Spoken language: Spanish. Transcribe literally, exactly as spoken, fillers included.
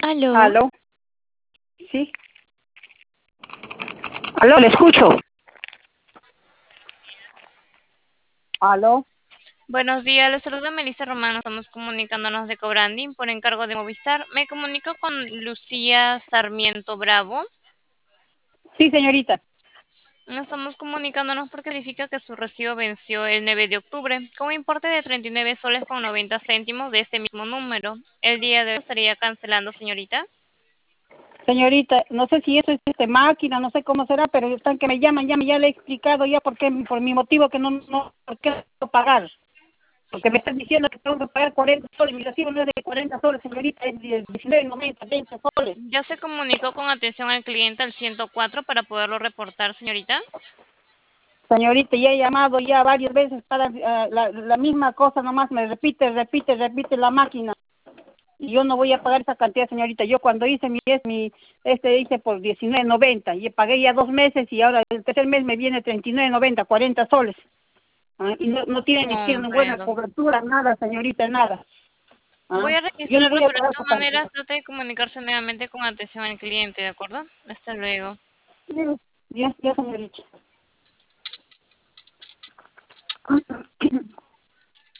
Aló. Aló, sí. Aló, le escucho. Aló. Buenos días, les saluda Melissa Romano. Estamos comunicándonos de Cobranding por encargo de Movistar. Me comunico con Lucía Sarmiento Bravo. Sí, señorita. Nos estamos comunicándonos porque verifica que su recibo venció el nueve de octubre con un importe de treinta y nueve soles con noventa céntimos de este mismo número. El día de hoy estaría cancelando, señorita. Señorita, no sé si eso es este máquina, no sé cómo será, pero están que me llaman, ya me ya le he explicado ya por qué, por mi motivo que no, no, por qué no puedo pagar. Porque me están diciendo que tengo que pagar cuarenta soles, mi recibo no es de cuarenta soles, señorita, es de diecinueve noventa, veinte soles. Ya se comunicó con atención al cliente al ciento cuatro para poderlo reportar, señorita. Señorita, ya he llamado ya varias veces para ah, la, la misma cosa, nomás me repite, repite, repite la máquina. Y yo no voy a pagar esa cantidad, señorita. Yo cuando hice mi, es mi este hice por diecinueve noventa y pagué ya dos meses y ahora el tercer mes me viene treinta y nueve noventa, cuarenta soles. ¿Ah? Y no, no tiene ni siquiera buena Comprendo. cobertura, nada, señorita, nada. ¿Ah? Voy a Yo no registrarlo, voy a pero de pagar esa todas maneras cantidad. trate de comunicarse nuevamente con atención al cliente, ¿de acuerdo? Hasta luego. Ya, ya, señorita.